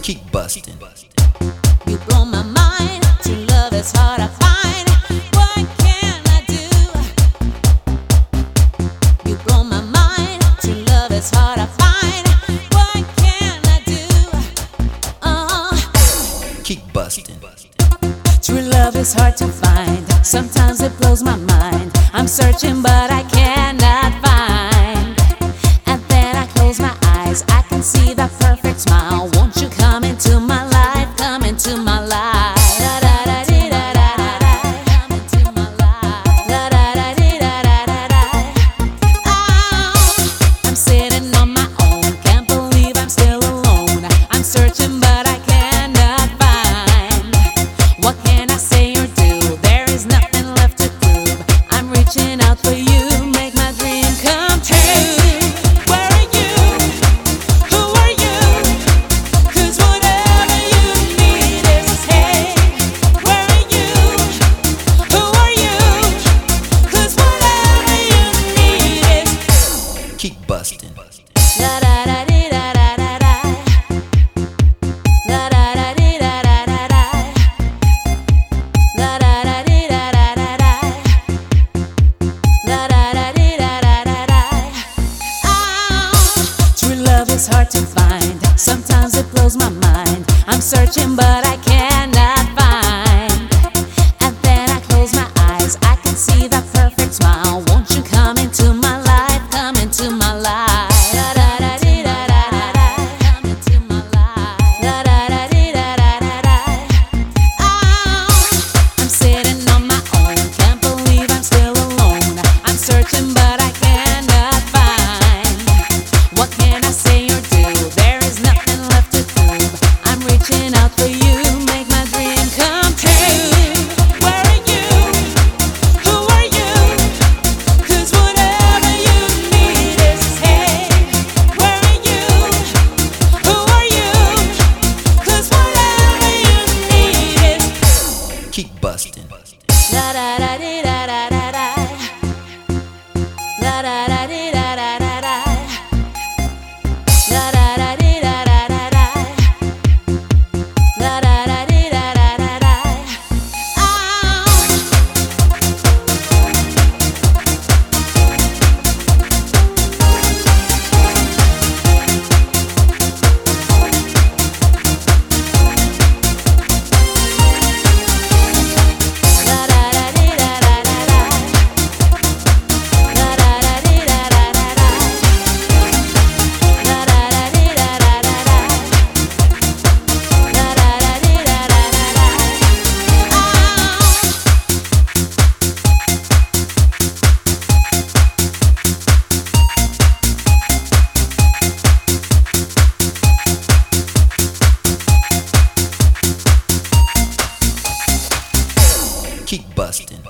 Keep busting. You blow my mind. True love is hard to find. What can I do? You blow my mind. True love is hard to find. What can I do? Keep busting. True love is hard to find. Sometimes it blows my mind. I'm searching, but I cannot find. And then I close my eyes. I can see that perfect smile. Won't you come into my life? Come into my life. Come into my life. I'm sitting on my own. Can't believe I'm still alone. I'm searching, but I cannot find. What can I say or do? There is nothing left to prove. I'm reaching out for you. Make my dream come true. Where are you? Who are you? 'Cause whatever you need is hey. Where are you? Who are you? 'Cause whatever you need is Keep busting. la da da dee da da da da. La da da dee da da da da. La da da dee da da da da. La da da dee da da da da. True love is hard to find. Sometimes it blows my mind. I'm searching, but I cannot find. And then I close my eyes. I can see that perfect smile. Won't you come into my life? Come into my life. La da da dee da da da da. Come into my life. La da da dee da da da da. I'm sitting on my own. Can't believe I'm still alone. I'm searching, but I cannot find. What can I say or do? There is nothing left to prove. I'm reaching out for you. Make my dream come true. Where are you? Who are you? 'Cause whatever you need is hey. Where are you? Who are you? 'Cause whatever you need is Keep busting. la da da dee da da da da. La da da dee da da da da. La da da dee da da da da. La da da dee da da da da. La da da dee da da da da. La da da dee da da da da. La da da dee da da da da. La da da dee da da da da. Keep busting.